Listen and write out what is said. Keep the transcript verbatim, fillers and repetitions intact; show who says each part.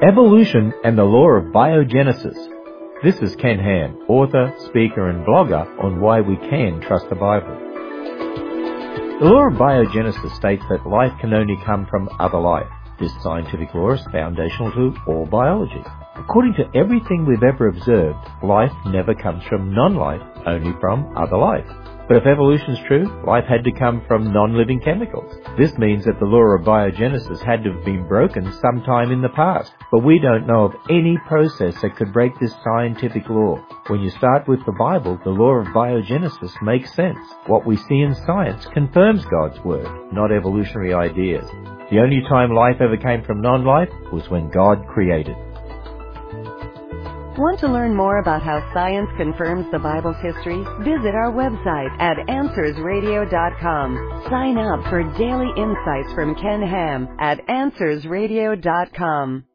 Speaker 1: Evolution and the Law of Biogenesis. This is Ken Ham, author, speaker and blogger on why we can trust the Bible. The law of biogenesis states that life can only come from other life. This scientific law is foundational to all biology. According to everything we've ever observed, life never comes from non-life, only from other life. But if evolution is true, life had to come from non-living chemicals. This means that the law of biogenesis had to have been broken sometime in the past. But we don't know of any process that could break this scientific law. When you start with the Bible, the law of biogenesis makes sense. What we see in science confirms God's word, not evolutionary ideas. The only time life ever came from non-life was when God created.
Speaker 2: Want to learn more about how science confirms the Bible's history? Visit our website at answers radio dot com. Sign up for daily insights from Ken Ham at answers radio dot com.